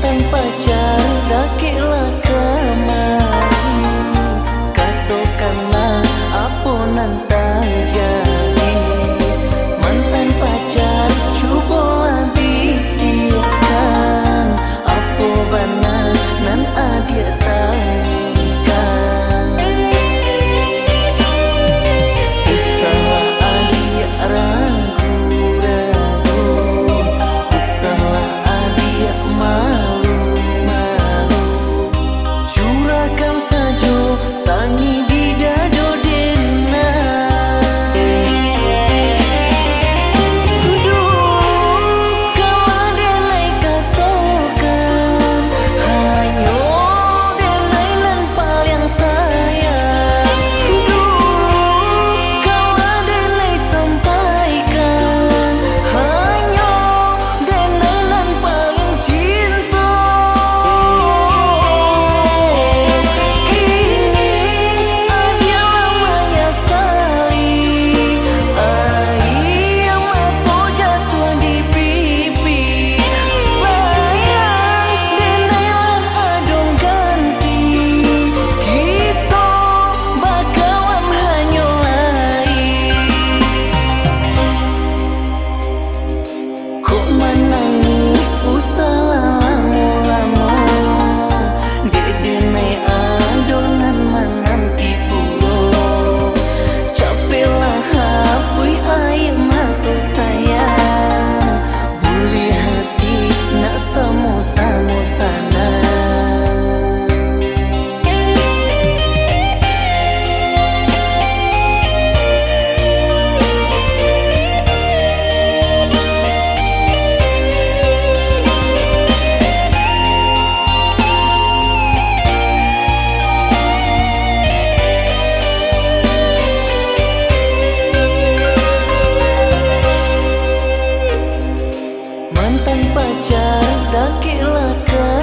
Mantan pacar dakilah kemari, katakanlah apa nan terjadi. Mantan pacar cubalah bisikan, apa benar nan adia tangikan. Usahlah adia ragu-ragu, usahlah adia malu-malu, curahkan saja tangi di dado dena. Dulu kalau denai katakan, hayo denai nan paling sayang. Dulu kalau denai sampaikan, hayo denai nan paling cinta. Kini adia lamanya sali, ayam atau jatuh di pipi. Sayang denailah adong ganti, kita bakalan hanya lain. Kok menangi usahlah lamo-lamo, denai adonan menanti pulo. Capeklah hapui ayam atau sayang, buli hati nak sama-sama sana. Mantan pacar dakilah